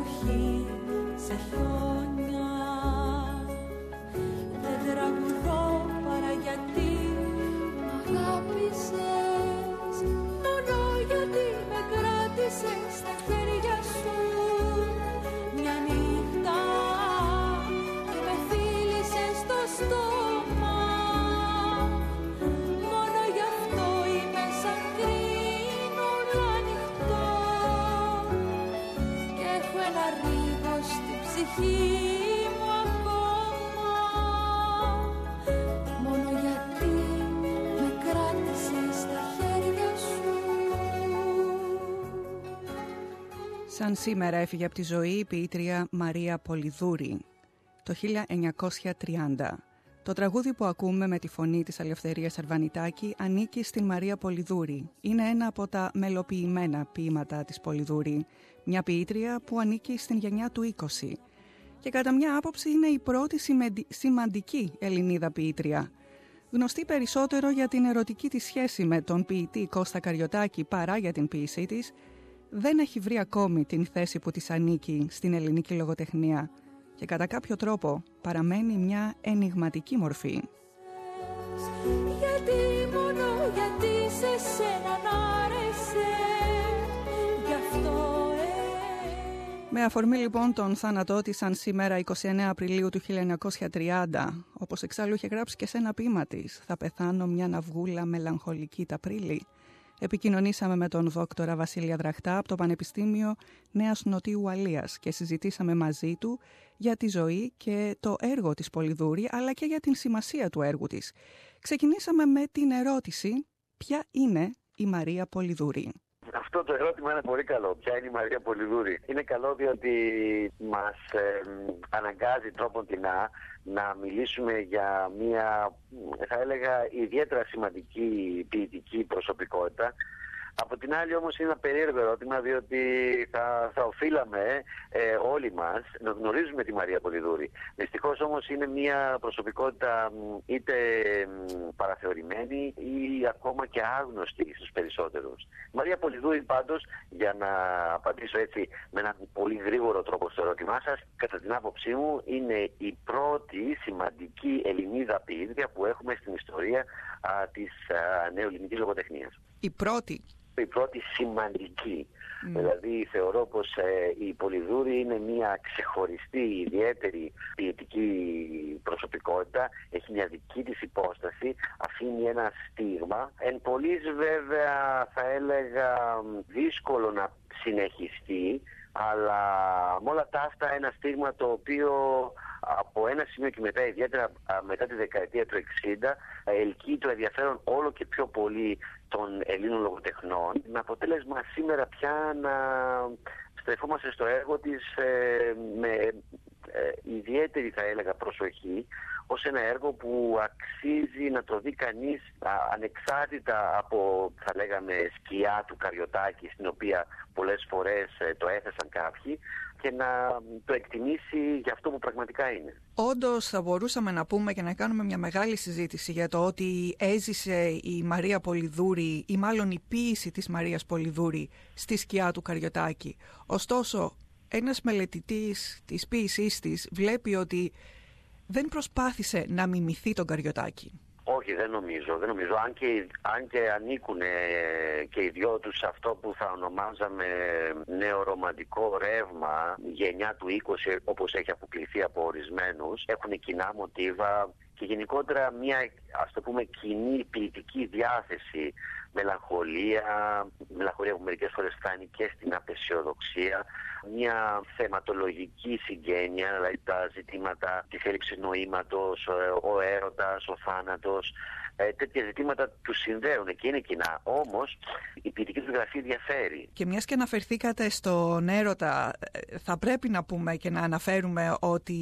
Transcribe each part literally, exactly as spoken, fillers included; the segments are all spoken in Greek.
βροχή, σε χιόνια. Δεν τραγουδώ παρά γιατί μ' αγάπησες, μόνο γιατί με κράτησες στα χέρια σου μια νύχτα και με φίλησες στο στόμα. Μόνο γι' αυτό είμαι σαν κρίνουλα ανοιχτό και έχω ένα ρίγο στη ψυχή μου ακόμα, μόνο γιατί με κράτησες στα χέρια σου. Σαν σήμερα έφυγε από τη ζωή η ποιήτρια Μαρία Πολυδούρη το χίλια εννιακόσια τριάντα. Το τραγούδι που ακούμε με τη φωνή της Ελευθερίας Αρβανιτάκη ανήκει στην Μαρία Πολυδούρη. Είναι ένα από τα μελοποιημένα ποίηματα της Πολυδούρη, μια ποιήτρια που ανήκει στην γενιά του είκοσι. Και κατά μια άποψη είναι η πρώτη σημαντική Ελληνίδα ποιήτρια. Γνωστή περισσότερο για την ερωτική της σχέση με τον ποιητή Κώστα Καριωτάκη παρά για την ποίησή της, δεν έχει βρει ακόμη την θέση που της ανήκει στην ελληνική λογοτεχνία και κατά κάποιο τρόπο παραμένει μια ενιγματική μορφή. Γιατί μόνο γιατί σε σένα να άρεσε, γι' αυτό ε... Με αφορμή λοιπόν τον θάνατό της σαν σήμερα εικοστή ενάτη Απριλίου του χίλια εννιακόσια τριάντα, όπως εξάλλου είχε γράψει και σε ένα ποίημα της, «Θα πεθάνω μια ναυγούλα μελαγχολική τ' Απρίλη», επικοινωνήσαμε με τον δόκτορα Βασίλη Αδραχτά από το Πανεπιστήμιο Νέας Νοτίου Ουαλίας και συζητήσαμε μαζί του για τη ζωή και το έργο της Πολυδούρη, αλλά και για την σημασία του έργου της. Ξεκινήσαμε με την ερώτηση «Ποια είναι η Μαρία Πολυδούρη?» Αυτό το ερώτημα είναι πολύ καλό. Ποια είναι η Μαρία Πολυδούρη? Είναι καλό διότι μας ε, αναγκάζει τρόποντινά να μιλήσουμε για μια, θα έλεγα, ιδιαίτερα σημαντική ποιητική προσωπικότητα. Από την άλλη όμως είναι ένα περίεργο ερώτημα, διότι θα, θα οφείλαμε ε, όλοι μας να γνωρίζουμε τη Μαρία Πολυδούρη. Δυστυχώς όμως είναι μια προσωπικότητα είτε παραθεωρημένη ή ακόμα και άγνωστη στους περισσότερους. Η Μαρία Πολυδούρη πάντως, για να απαντήσω έτσι με έναν πολύ γρήγορο τρόπο στο ερώτημά σας, κατά την άποψή μου είναι η πρώτη σημαντική Ελληνίδα ποιήτρια που έχουμε στην ιστορία α, της α, νεοελληνικής λογοτεχνίας. Η πρώτη. Η πρώτη σημαντική. Mm. Δηλαδή θεωρώ πως ε, η Πολυδούρη είναι μια ξεχωριστή, ιδιαίτερη ποιητική προσωπικότητα, έχει μια δική της υπόσταση, αφήνει ένα στίγμα. Εν πολλής βέβαια θα έλεγα δύσκολο να συνεχιστεί, αλλά με όλα τα αυτά ένα στίγμα το οποίο από ένα σημείο και μετά, ιδιαίτερα μετά τη δεκαετία του εξήντα, ελκύει το ενδιαφέρον όλο και πιο πολύ των Ελλήνων λογοτεχνών, με αποτέλεσμα σήμερα πια να στρεφόμαστε στο έργο της ε, με ε, ιδιαίτερη, θα έλεγα, προσοχή, ως ένα έργο που αξίζει να το δει κανείς α, ανεξάρτητα από, θα λέγαμε, σκιά του Καριωτάκη, στην οποία πολλές φορές ε, το έθεσαν κάποιοι, και να το εκτιμήσει για αυτό που πραγματικά είναι. Όντως θα μπορούσαμε να πούμε και να κάνουμε μια μεγάλη συζήτηση για το ότι έζησε η Μαρία Πολυδούρη, ή μάλλον η ποίηση της Μαρίας Πολυδούρη, στη σκιά του Καριωτάκη. Ωστόσο, ένας μελετητής της ποίησής της βλέπει ότι δεν προσπάθησε να μιμηθεί τον Καριωτάκη. Όχι, δεν νομίζω. Δεν νομίζω. Αν και, αν και ανήκουν ε, και οι δυο τους σε αυτό που θα ονομάζαμε νεορομαντικό ρεύμα, γενιά του είκοσι, όπως έχει αποκλειθεί από ορισμένους, έχουν κοινά μοτίβα και γενικότερα μια, ας το πούμε, κοινή ποιητική διάθεση, μελαγχολία, μελαγχολία που μερικές φορές φτάνει και στην απεσιοδοξία, μια θεματολογική συγγένεια, δηλαδή τα ζητήματα της έλλειψης νοήματος, ο έρωτας, ο θάνατος, ε, τέτοια ζητήματα τους συνδέουν και είναι κοινά. Όμως η ποιητική του γραφή διαφέρει. Και μιας και αναφερθήκατε στον έρωτα, θα πρέπει να πούμε και να αναφέρουμε ότι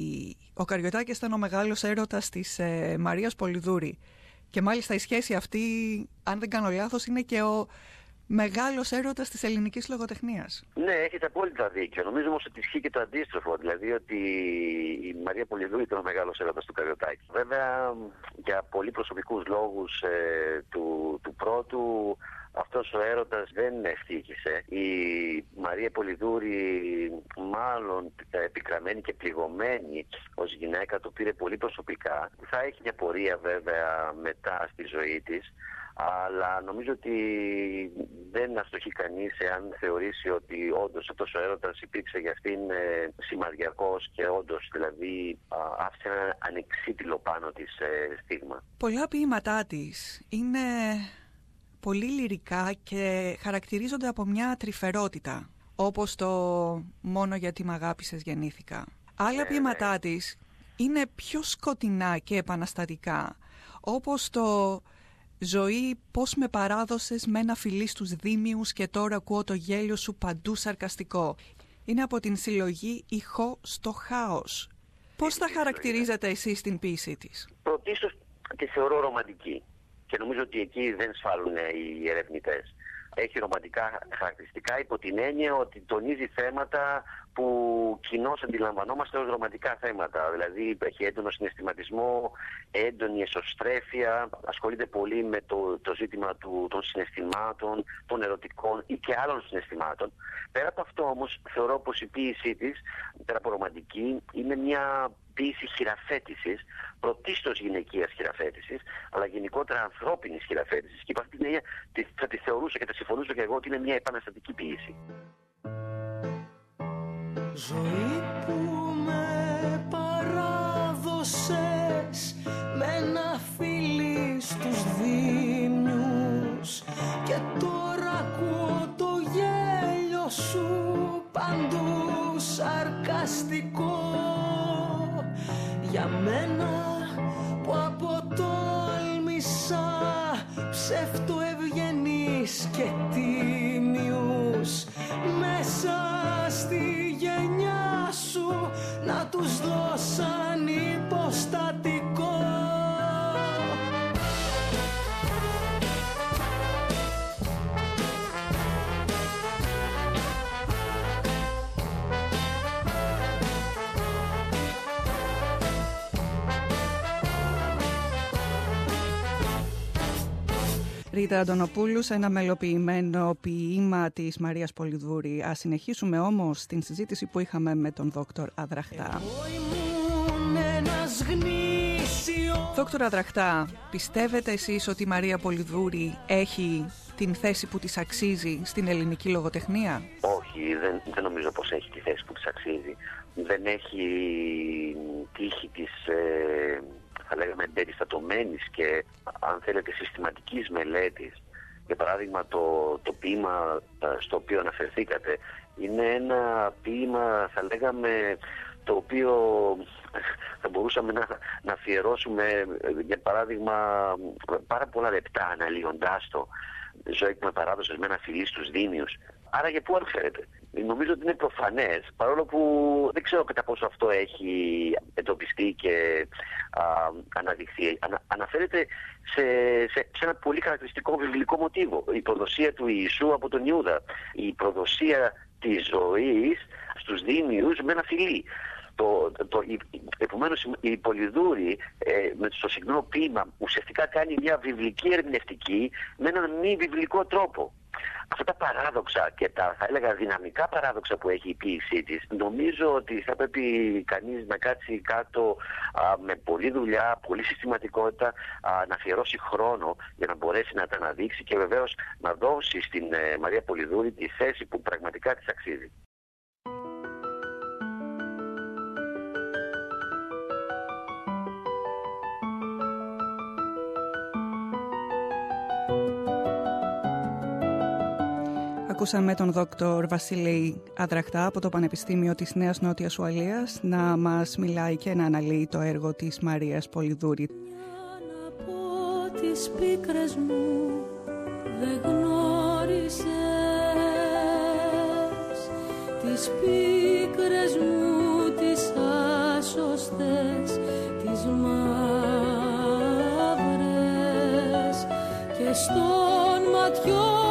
ο Καριωτάκης ήταν ο μεγάλος έρωτας της ε, Μαρίας Πολυδούρη. Και μάλιστα η σχέση αυτή, αν δεν κάνω λάθος, είναι και ο μεγάλος έρωτας της ελληνικής λογοτεχνίας. Ναι, έχετε απόλυτα δίκιο. Νομίζω όμως ότι ισχύει και το αντίστροφο. Δηλαδή ότι η Μαρία Πολυδούρη ήταν ο μεγάλος έρωτας του Καριωτάκη. Βέβαια, για πολύ προσωπικούς λόγους ε, του, του πρώτου, Αυτός ο έρωτας δεν ευτύχησε. Η Μαρία Πολυδούρη, μάλλον επικραμμένη και πληγωμένη ως γυναίκα, το πήρε πολύ προσωπικά. Θα έχει μια πορεία βέβαια μετά στη ζωή της, αλλά νομίζω ότι δεν αστοχεί κανείς εάν θεωρήσει ότι όντως αυτός ο έρωτας υπήρξε για αυτήν ε, σημαδιακός και όντως δηλαδή α, άφησε ένα ανεξίτηλο πάνω της ε, στίγμα. Πολλά ποίηματά της είναι πολύ λυρικά και χαρακτηρίζονται από μια τρυφερότητα, όπως το «Μόνο γιατί μ' αγάπησες γεννήθηκα». Άλλα ε, ποίηματά ναι. της είναι πιο σκοτεινά και επαναστατικά, όπως το «Ζωή, πώς με παράδοσες με ένα φιλί στους Δήμιους και τώρα ακούω το γέλιο σου παντού σαρκαστικό». Είναι από την συλλογή «Ηχό στο χάος». Πώς θα χαρακτηρίζετε εσείς την ποίησή της? Πρωτίστως τη θεωρώ ρομαντική και νομίζω ότι εκεί δεν σφάλουν οι ερευνητές. Έχει ρομαντικά χαρακτηριστικά υπό την έννοια ότι τονίζει θέματα που κοινώς αντιλαμβανόμαστε ως ρομαντικά θέματα. Δηλαδή έχει έντονο συναισθηματισμό, έντονη εσωστρέφεια, ασχολείται πολύ με το, το ζήτημα του, των συναισθημάτων, των ερωτικών ή και άλλων συναισθημάτων. Πέρα από αυτό όμως θεωρώ πως η ποίησή της, πέρα από ρομαντική, είναι μια ποίηση χειραφέτησης, πρωτίστως γυναικείας χειραφέτησης, αλλά γενικότερα ανθρώπινης χειραφέτησης. Και υπ' αυτή την έννοια θα τη θεωρούσα και θα συμφωνούσα και εγώ ότι είναι μια επαναστατική ποίηση. Ζωή που με παράδοσες με ένα φιλί στους Δήμιους και τώρα ακούω το γέλιο σου παντού σαρκαστικό. Για μένα που αποτόλμησα ψεύτο ευγενείς και τίμιους μέσα στη γενιά σου να τους δώσαν υποστατικό. Ρίτα Αντωνοπούλου, σε ένα μελοποιημένο ποίημα της Μαρίας Πολυδούρη. Ας συνεχίσουμε όμως την συζήτηση που είχαμε με τον Δόκτωρ Αδραχτά. Δόκτωρ Αδραχτά, πιστεύετε εσείς ότι η Μαρία Πολυδούρη έχει την θέση που της αξίζει στην ελληνική λογοτεχνία? Όχι, δεν, δεν νομίζω πως έχει τη θέση που της αξίζει. Δεν έχει τύχη της... Ε... θα λέγαμε εμπεριστατωμένης και αν θέλετε συστηματικής μελέτης. Για παράδειγμα το, το ποίημα στο οποίο αναφερθήκατε είναι ένα ποίημα, θα λέγαμε, το οποίο θα μπορούσαμε να, να αφιερώσουμε για παράδειγμα πάρα πολλά λεπτά αναλύοντάς το. Ζωή που με παράδοσες με ένα φιλί στους Δήμιους. Άρα για πού αναφέρεται? Νομίζω ότι είναι προφανές, παρόλο που δεν ξέρω κατά πόσο αυτό έχει εντοπιστεί και α, αναδειχθεί. Ανα, αναφέρεται σε, σε, σε ένα πολύ χαρακτηριστικό βιβλικό μοτίβο. Η προδοσία του Ιησού από τον Ιούδα. Η προδοσία της ζωής στους Δήμιους με ένα φιλί. Το, το, το, επομένως η Πολυδούρη ε, με το συγκεκριμένο ποίημα ουσιαστικά κάνει μια βιβλική ερμηνευτική με έναν μη βιβλικό τρόπο. Αυτά τα παράδοξα και τα, θα έλεγα, δυναμικά παράδοξα που έχει η ποίησή της, νομίζω ότι θα πρέπει κανείς να κάτσει κάτω α, με πολλή δουλειά, πολλή συστηματικότητα, α, να αφιερώσει χρόνο για να μπορέσει να τα αναδείξει και βεβαίως να δώσει στην ε, Μαρία Πολυδούρη τη θέση που πραγματικά της αξίζει. Ακούσαμε τον Δόκτωρ Βασίλη Αδραχτά από το Πανεπιστήμιο της Νέας Νότιας Ουαλίας να μας μιλάει και να αναλύει το έργο της Μαρίας Πολυδούρη. Από τις πίκρες μου δεν γνώρισες, τις πίκρες μου τις άσωστες, τις μαύρες και στον ματιό